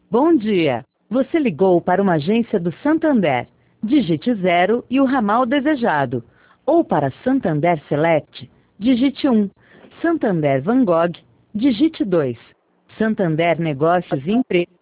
Bom dia. Você ligou para uma agência do Santander. Digite 0 e o ramal desejado. Ou para Santander Select, digite 1. Santander Van Gogh, digite 2. Santander Negócios e Empresas.